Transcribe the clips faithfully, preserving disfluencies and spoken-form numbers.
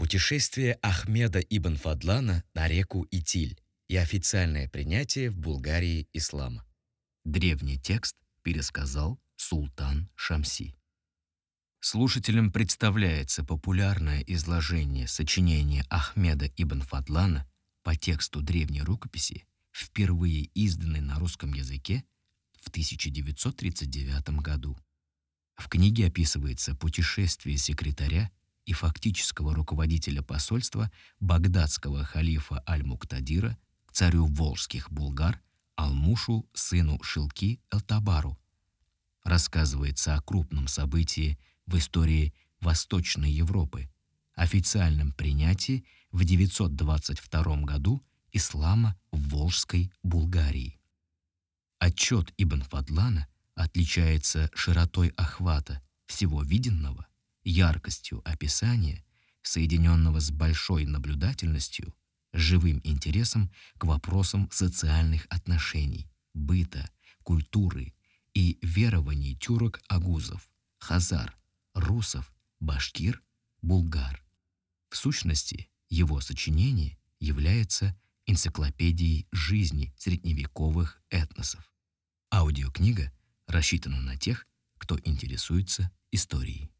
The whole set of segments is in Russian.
Путешествие Ахмеда ибн Фадлана на реку Итиль и официальное принятие в Булгарии ислама. Древний текст пересказал султан Шамси. Слушателям представляется популярное изложение сочинения Ахмеда ибн Фадлана по тексту древней рукописи, впервые изданной на русском языке в тысяча девятьсот тридцать девятом году. В книге описывается путешествие секретаря и фактического руководителя посольства багдадского халифа Аль-Муктадира к царю волжских булгар Алмушу, сыну Шилки Элтабару. Рассказывается о крупном событии в истории Восточной Европы, официальном принятии в девятьсот двадцать втором году ислама в Волжской Булгарии. Отчет Ибн Фадлана отличается широтой охвата всего виденного, яркостью описания, соединенного с большой наблюдательностью, живым интересом к вопросам социальных отношений, быта, культуры и верований тюрок-агузов, хазар, русов, башкир, булгар. В сущности, его сочинение является энциклопедией жизни средневековых этносов. Аудиокнига рассчитана на тех, кто интересуется историей.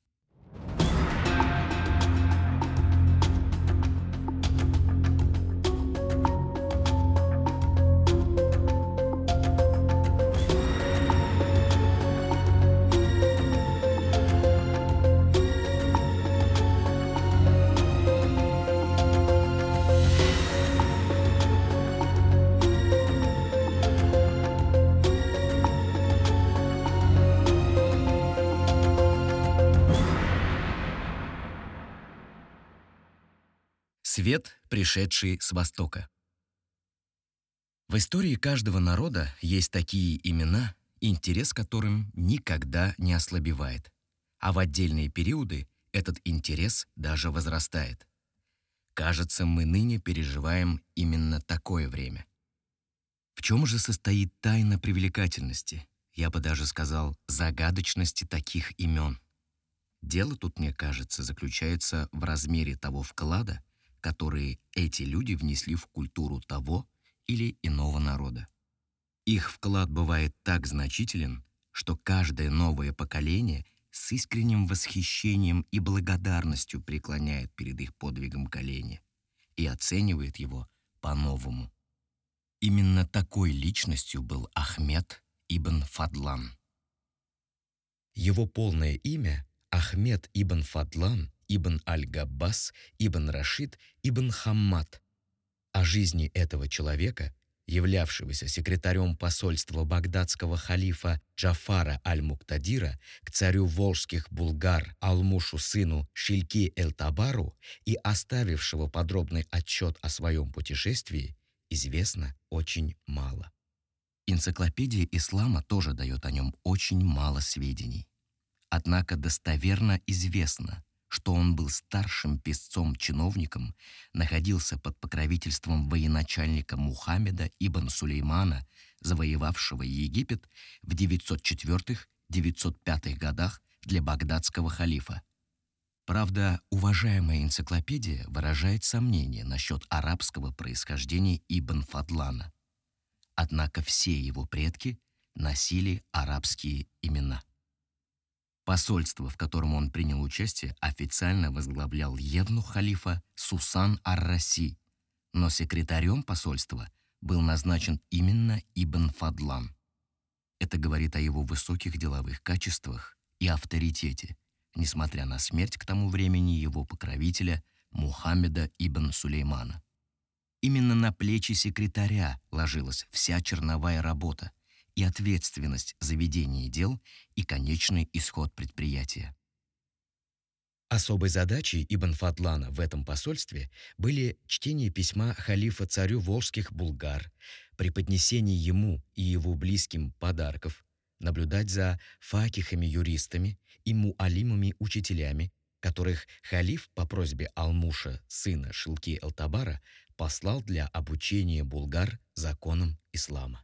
Свет, пришедший с Востока. В истории каждого народа есть такие имена, интерес к которым никогда не ослабевает, а в отдельные периоды этот интерес даже возрастает. Кажется, мы ныне переживаем именно такое время. В чем же состоит тайна привлекательности, я бы даже сказал, загадочности таких имен? Дело тут, мне кажется, заключается в размере того вклада, которые эти люди внесли в культуру того или иного народа. Их вклад бывает так значителен, что каждое новое поколение с искренним восхищением и благодарностью преклоняет перед их подвигом колени и оценивает его по-новому. Именно такой личностью был Ахмед ибн Фадлан. Его полное имя — Ахмед ибн Фадлан ибн Аль-Габбас ибн Рашид ибн Хаммад. О жизни этого человека, являвшегося секретарем посольства багдадского халифа Джафара Аль-Муктадира к царю волжских булгар Алмушу, сыну Шильки Элтабару, и оставившего подробный отчет о своем путешествии, известно очень мало. Энциклопедия ислама тоже дает о нем очень мало сведений. Однако достоверно известно, что он был старшим писцом-чиновником, находился под покровительством военачальника Мухаммеда ибн Сулеймана, завоевавшего Египет в девятьсот четвёртом — девятьсот пятом годах для багдадского халифа. Правда, уважаемая энциклопедия выражает сомнения насчет арабского происхождения Ибн Фадлана. Однако все его предки носили арабские имена. Посольство, в котором он принял участие, официально возглавлял евнух халифа Сусан ар-Раси, но секретарем посольства был назначен именно Ибн Фадлан. Это говорит о его высоких деловых качествах и авторитете, несмотря на смерть к тому времени его покровителя Мухаммеда ибн Сулеймана. Именно на плечи секретаря ложилась вся черновая работа и ответственность за ведение дел и конечный исход предприятия. Особой задачей Ибн Фадлана в этом посольстве были чтение письма халифа царю волжских булгар, преподнесение ему и его близким подарков, наблюдать за факихами-юристами и муалимами-учителями, которых халиф по просьбе Алмуша, сына Шилки Элтабара, послал для обучения булгар законам ислама.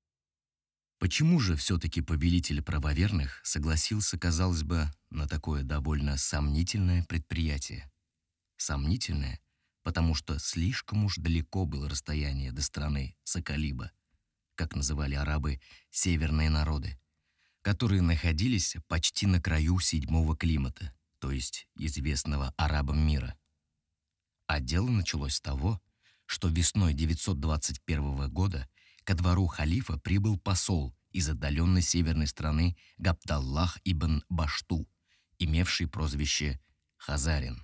Почему же все-таки повелитель правоверных согласился, казалось бы, на такое довольно сомнительное предприятие? Сомнительное, потому что слишком уж далеко было расстояние до страны Сакалиба, как называли арабы северные народы, которые находились почти на краю седьмого климата, то есть известного арабам мира. А дело началось с того, что весной девятьсот двадцать первого года ко двору халифа прибыл посол из отдаленной северной страны Габдаллах ибн Башту, имевший прозвище Хазарин.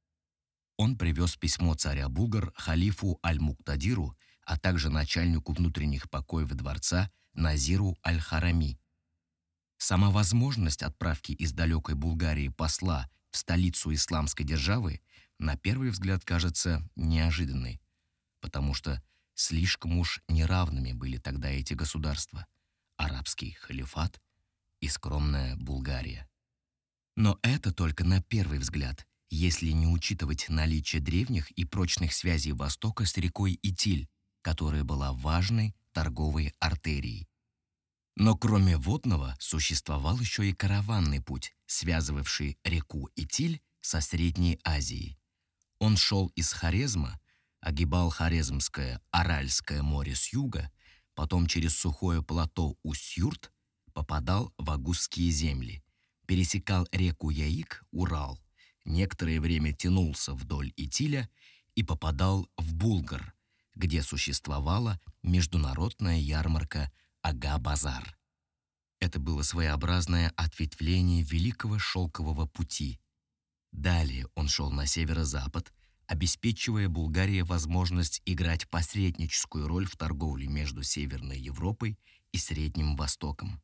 Он привез письмо царя Булгар халифу Аль-Муктадиру, а также начальнику внутренних покоев дворца Назиру Аль-Харами. Сама возможность отправки из далекой Булгарии посла в столицу исламской державы на первый взгляд кажется неожиданной, потому что слишком уж неравными были тогда эти государства – арабский халифат и скромная Булгария. Но это только на первый взгляд, если не учитывать наличие древних и прочных связей Востока с рекой Итиль, которая была важной торговой артерией. Но кроме водного существовал еще и караванный путь, связывавший реку Итиль со Средней Азией. Он шел из Хорезма, огибал Хорезмское Аральское море с юга, потом через сухое плато Усть-Юрт попадал в Агузские земли, пересекал реку Яик, Урал, некоторое время тянулся вдоль Итиля и попадал в Булгар, где существовала международная ярмарка Ага-базар. Это было своеобразное ответвление Великого Шелкового пути. Далее он шел на северо-запад, обеспечивая Булгарии возможность играть посредническую роль в торговле между Северной Европой и Средним Востоком.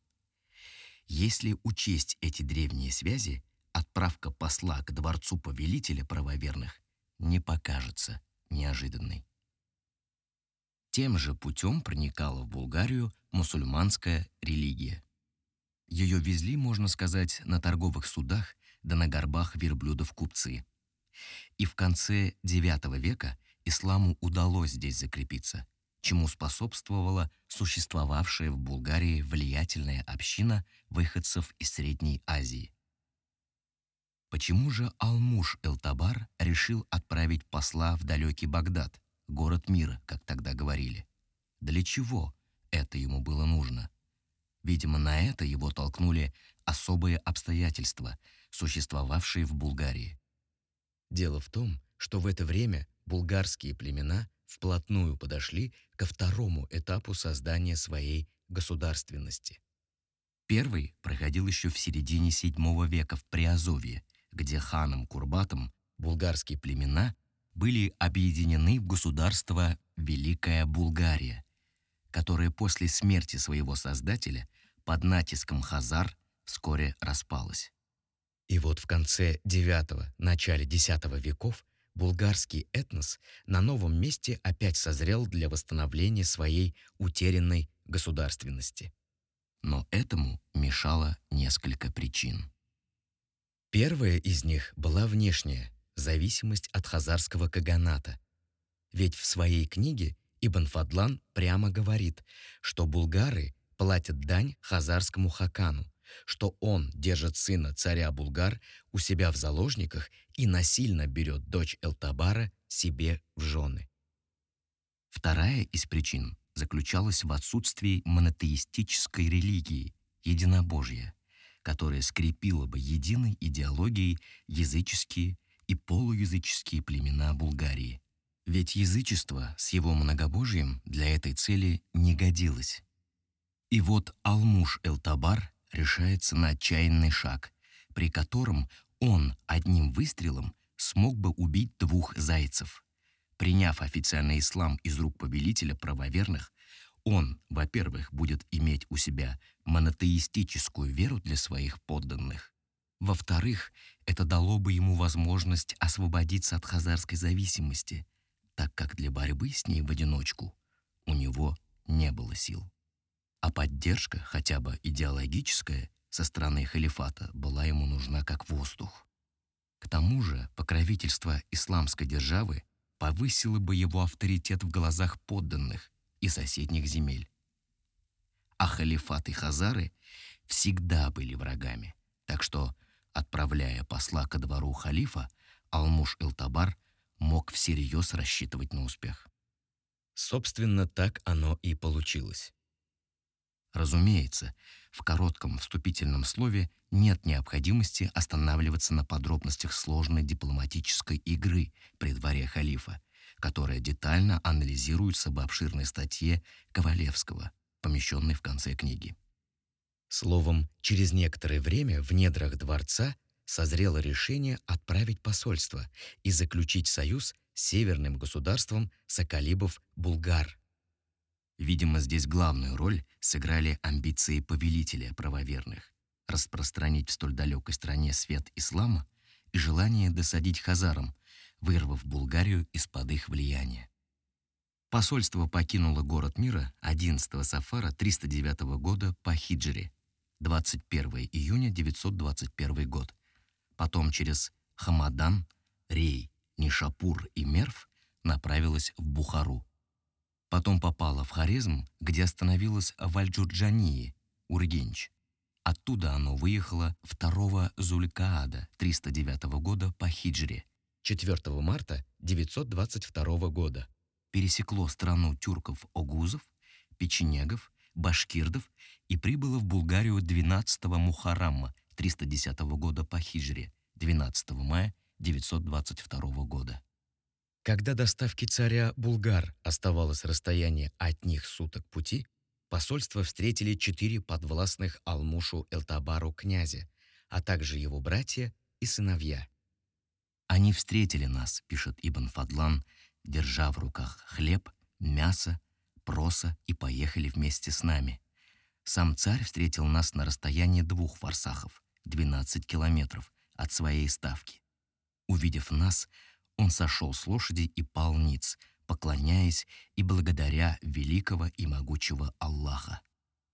Если учесть эти древние связи, отправка посла к дворцу повелителя правоверных не покажется неожиданной. Тем же путем проникала в Булгарию мусульманская религия. Ее везли, можно сказать, на торговых судах да на горбах верблюдов купцы. И в конце девятого века исламу удалось здесь закрепиться, чему способствовала существовавшая в Булгарии влиятельная община выходцев из Средней Азии. Почему же Алмуш-эль-Табар решил отправить посла в далекий Багдад, город мира, как тогда говорили? Для чего это ему было нужно? Видимо, на это его толкнули особые обстоятельства, существовавшие в Булгарии. Дело в том, что в это время булгарские племена вплотную подошли ко второму этапу создания своей государственности. Первый проходил еще в середине седьмого века в Приазовье, где ханом Курбатом булгарские племена были объединены в государство Великая Булгария, которое после смерти своего создателя под натиском хазар вскоре распалось. И вот в конце девятого, начале десятого веков булгарский этнос на новом месте опять созрел для восстановления своей утерянной государственности. Но этому мешало несколько причин. Первая из них была внешняя – зависимость от хазарского каганата. Ведь в своей книге Ибн Фадлан прямо говорит, что булгары платят дань хазарскому хакану, что он держит сына царя Булгар у себя в заложниках и насильно берет дочь Элтабара себе в жены. Вторая из причин заключалась в отсутствии монотеистической религии, единобожия, которая скрепила бы единой идеологией языческие и полуязыческие племена Булгарии. Ведь язычество с его многобожием для этой цели не годилось. И вот Алмуш-эль-Табар решается на отчаянный шаг, при котором он одним выстрелом смог бы убить двух зайцев. Приняв официальный ислам из рук повелителя правоверных, он, во-первых, будет иметь у себя монотеистическую веру для своих подданных. Во-вторых, это дало бы ему возможность освободиться от хазарской зависимости, так как для борьбы с ней в одиночку у него не было сил. А поддержка, хотя бы идеологическая, со стороны халифата была ему нужна как воздух. К тому же покровительство исламской державы повысило бы его авторитет в глазах подданных и соседних земель. А халифат и хазары всегда были врагами, так что, отправляя посла ко двору халифа, Алмуш-эль-Табар мог всерьез рассчитывать на успех. Собственно, так оно и получилось. Разумеется, в коротком вступительном слове нет необходимости останавливаться на подробностях сложной дипломатической игры при дворе халифа, которая детально анализируется в обширной статье Ковалевского, помещенной в конце книги. Словом, через некоторое время в недрах дворца созрело решение отправить посольство и заключить союз с северным государством Сакалибов-Булгар. Видимо, здесь главную роль сыграли амбиции повелителя правоверных распространить в столь далекой стране свет ислама и желание досадить хазарам, вырвав Булгарию из-под их влияния. Посольство покинуло город мира одиннадцатого Сафара триста девятого года по хиджре, двадцать первого июня девятьсот двадцать первый год. Потом через Хамадан, Рей, Нишапур и Мерв направилось в Бухару. Потом попала в Хорезм, где остановилась в Аль-Джурджании, Ургенч. Оттуда оно выехало второго Зулькаада триста девятого года по хиджре, четвёртого марта девятьсот двадцать второго года. Пересекло страну тюрков-огузов, печенегов, башкирдов и прибыло в Булгарию двенадцатого Мухаррамма триста десятого года по хиджре, двенадцатого мая девятьсот двадцать второго года. Когда до ставки царя Булгар оставалось расстояние от них суток пути, посольство встретили четыре подвластных Алмушу Элтабару князя, а также его братья и сыновья. «Они встретили нас», — пишет Ибн Фадлан, держа в руках хлеб, мясо, проса и поехали вместе с нами. Сам царь встретил нас на расстоянии двух фарсахов, двенадцать километров, от своей ставки. Увидев нас, он сошел с лошади и пал ниц, поклоняясь и благодаря великого и могучего Аллаха.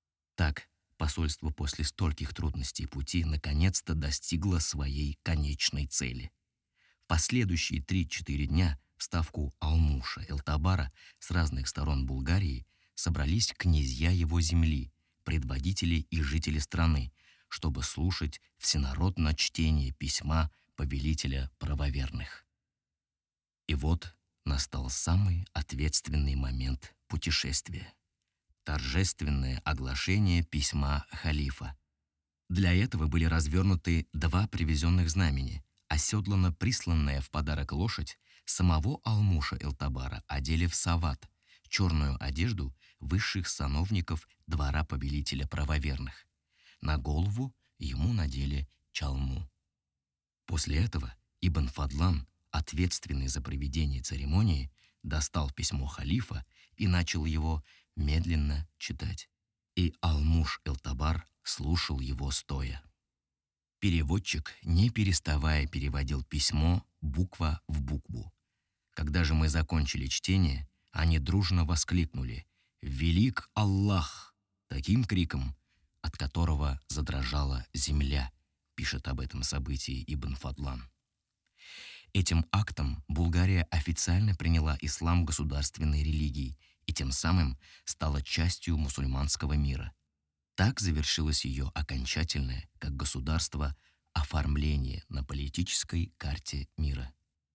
Так, посольство после стольких трудностей пути наконец-то достигло своей конечной цели. В последующие три-четыре дня в ставку Алмуша Элтабара с разных сторон Булгарии собрались князья его земли, предводители и жители страны, чтобы слушать всенародное чтение письма повелителя правоверных. И вот настал самый ответственный момент путешествия — торжественное оглашение письма халифа. Для этого были развернуты два привезенных знамени, оседлана присланная в подарок лошадь, самого Алмуша Элтабара одели в сават, черную одежду высших сановников двора повелителя правоверных. На голову ему надели чалму. После этого Ибн Фадлан, ответственный за проведение церемонии, достал письмо халифа и начал его медленно читать. И Алмуш Элтабар слушал его стоя. Переводчик, не переставая, переводил письмо буква в букву. Когда же мы закончили чтение, они дружно воскликнули «Велик Аллах!» таким криком, от которого задрожала земля, пишет об этом событии Ибн Фадлан. Этим актом Булгария официально приняла ислам государственной религией и тем самым стала частью мусульманского мира. Так завершилось ее окончательное, как государство, оформление на политической карте мира.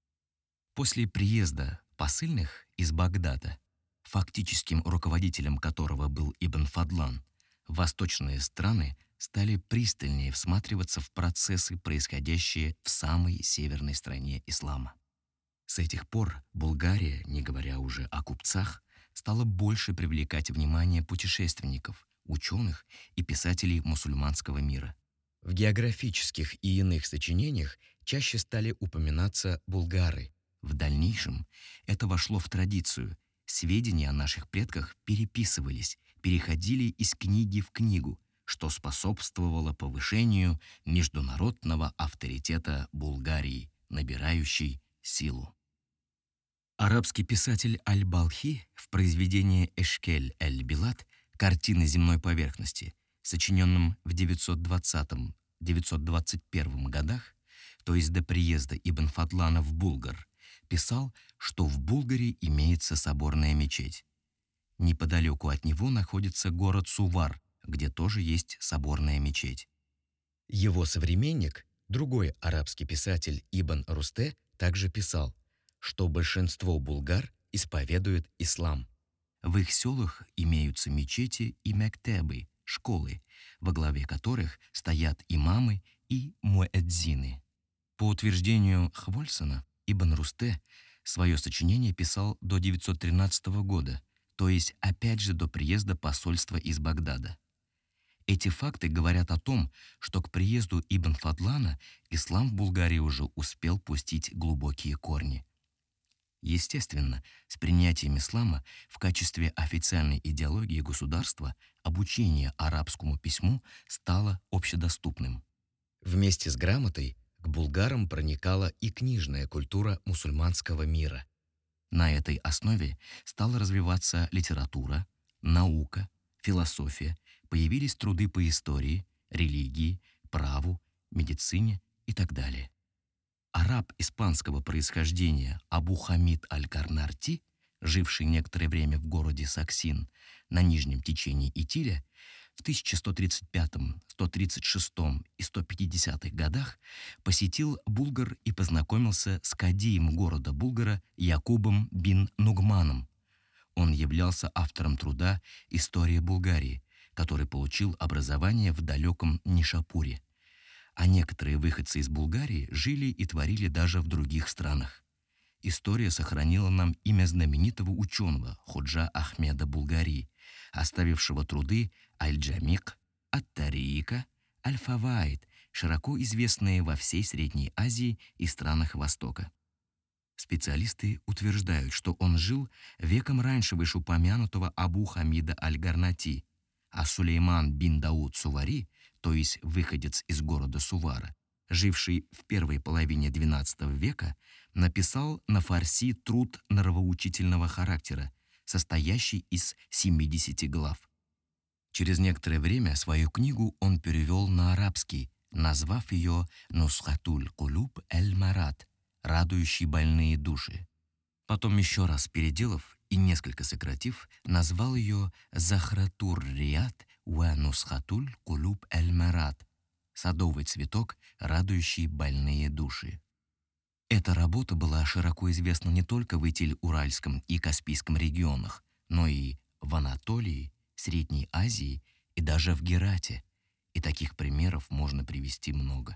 После приезда посыльных из Багдада, фактическим руководителем которого был Ибн Фадлан, восточные страны стали пристальнее всматриваться в процессы, происходящие в самой северной стране ислама. С этих пор Булгария, не говоря уже о купцах, стала больше привлекать внимание путешественников, ученых и писателей мусульманского мира. В географических и иных сочинениях чаще стали упоминаться булгары. В дальнейшем это вошло в традицию. Сведения о наших предках переписывались, переходили из книги в книгу, что способствовало повышению международного авторитета Булгарии, набирающей силу. Арабский писатель Аль-Балхи в произведении «Эшкель эль-Билад» «Картины земной поверхности», сочиненном в девятьсот двадцатом — девятьсот двадцать первом годах, то есть до приезда Ибн Фадлана в Булгар, писал, что в Булгаре имеется соборная мечеть. Неподалеку от него находится город Сувар, где тоже есть соборная мечеть. Его современник, другой арабский писатель Ибн Русте, также писал: что большинство булгар исповедует ислам. В их селах имеются мечети и мектебы, школы, во главе которых стоят имамы и муэдзины. По утверждению Хвольсона, Ибн Русте свое сочинение писал до девятьсот тринадцатого года, то есть опять же до приезда посольства из Багдада. Эти факты говорят о том, что к приезду Ибн Фадлана ислам в Булгарии уже успел пустить глубокие корни. Естественно, с принятием ислама в качестве официальной идеологии государства обучение арабскому письму стало общедоступным. Вместе с грамотой к булгарам проникала и книжная культура мусульманского мира. На этой основе стала развиваться литература, наука, философия, появились труды по истории, религии, праву, медицине и так далее. Араб испанского происхождения Абу Хамид аль-Карнарти, живший некоторое время в городе Саксин на нижнем течении Итиля, в тысяча сто тридцать пятом, сто тридцать шестом и сто пятидесятых годах посетил Булгар и познакомился с кадием города Булгара Якубом бин Нугманом. Он являлся автором труда «История Булгарии», который получил образование в далеком Нишапуре. А некоторые выходцы из Булгарии жили и творили даже в других странах. История сохранила нам имя знаменитого ученого Ходжа Ахмеда Булгари, оставившего труды Аль-Джамик, Ат-Тарика, Аль-Фаваид, широко известные во всей Средней Азии и странах Востока. Специалисты утверждают, что он жил веком раньше вышеупомянутого Абу Хамида аль-Гарнати, а Сулейман бин Дауд Сувари, то есть выходец из города Сувара, живший в первой половине двенадцатого века, написал на фарси труд нравоучительного характера, состоящий из семидесяти глав. Через некоторое время свою книгу он перевел на арабский, назвав ее «Нусхатуль кулуб эль-марат» — «Радующий больные души». Потом еще раз переделав и несколько сократив, назвал ее «Захратур рият уа нусхатуль кулуб эль-марат» — «Садовый цветок, радующий больные души». Эта работа была широко известна не только в Итиль-Уральском и Каспийском регионах, но и в Анатолии, Средней Азии и даже в Герате, и таких примеров можно привести много.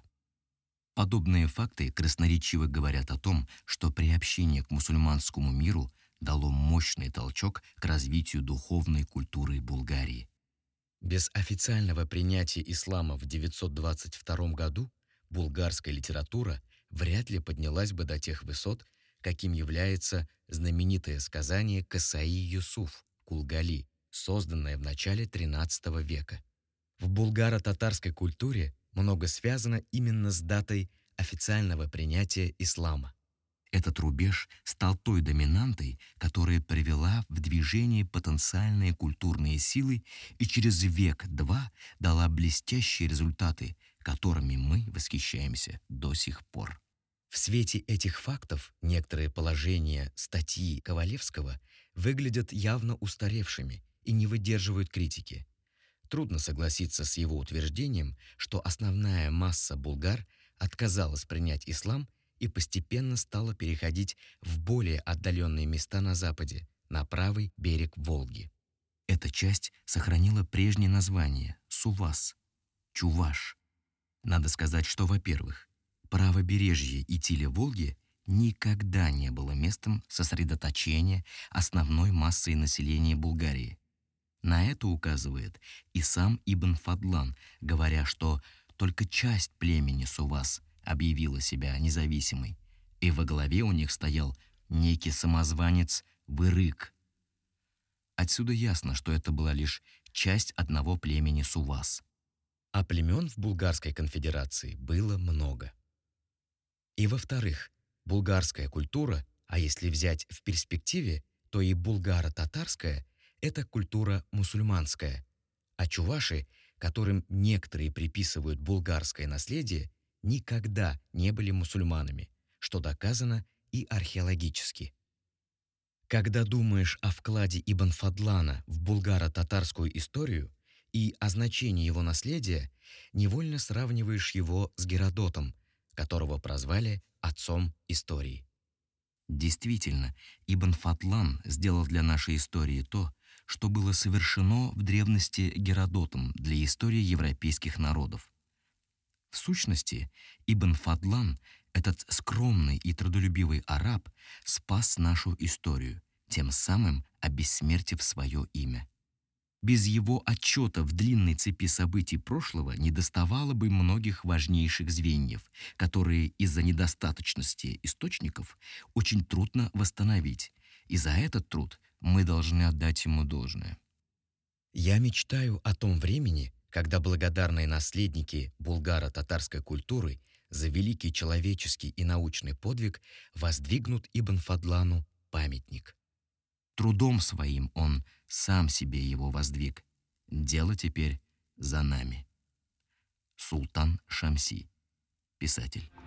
Подобные факты красноречиво говорят о том, что приобщение к мусульманскому миру дало мощный толчок к развитию духовной культуры Булгарии. Без официального принятия ислама в девятьсот двадцать втором году булгарская литература вряд ли поднялась бы до тех высот, каким является знаменитое сказание Касаи Юсуф «Кулгали», созданное в начале тринадцатого века. В булгаро-татарской культуре много связано именно с датой официального принятия ислама. Этот рубеж стал той доминантой, которая привела в движение потенциальные культурные силы и через век-два дала блестящие результаты, которыми мы восхищаемся до сих пор. В свете этих фактов некоторые положения статьи Ковалевского выглядят явно устаревшими и не выдерживают критики. Трудно согласиться с его утверждением, что основная масса булгар отказалась принять ислам и постепенно стала переходить в более отдаленные места на западе, на правый берег Волги. Эта часть сохранила прежнее название – Сувас, Чуваш. Надо сказать, что, во-первых, правобережье Итиля-Волги никогда не было местом сосредоточения основной массы населения Булгарии. На это указывает и сам Ибн Фадлан, говоря, что только часть племени Сувас объявила себя независимой, и во главе у них стоял некий самозванец Вырык. Отсюда ясно, что это была лишь часть одного племени Сувас. А племен в Булгарской конфедерации было много. И во-вторых, булгарская культура, а если взять в перспективе, то и булгаро-татарская – это культура мусульманская, а чуваши, которым некоторые приписывают булгарское наследие, никогда не были мусульманами, что доказано и археологически. Когда думаешь о вкладе Ибн Фадлана в булгаро-татарскую историю и о значении его наследия, невольно сравниваешь его с Геродотом, которого прозвали отцом истории. Действительно, Ибн Фадлан сделал для нашей истории то, что было совершено в древности Геродотом для истории европейских народов. В сущности, Ибн Фадлан, этот скромный и трудолюбивый араб, спас нашу историю, тем самым обессмертив свое имя. Без его отчета в длинной цепи событий прошлого недоставало бы многих важнейших звеньев, которые из-за недостаточности источников очень трудно восстановить, и за этот труд мы должны отдать ему должное. Я мечтаю о том времени, когда благодарные наследники булгаро-татарской культуры за великий человеческий и научный подвиг воздвигнут Ибн Фадлану памятник. Трудом своим он сам себе его воздвиг. Дело теперь за нами. Султан Шамси, писатель.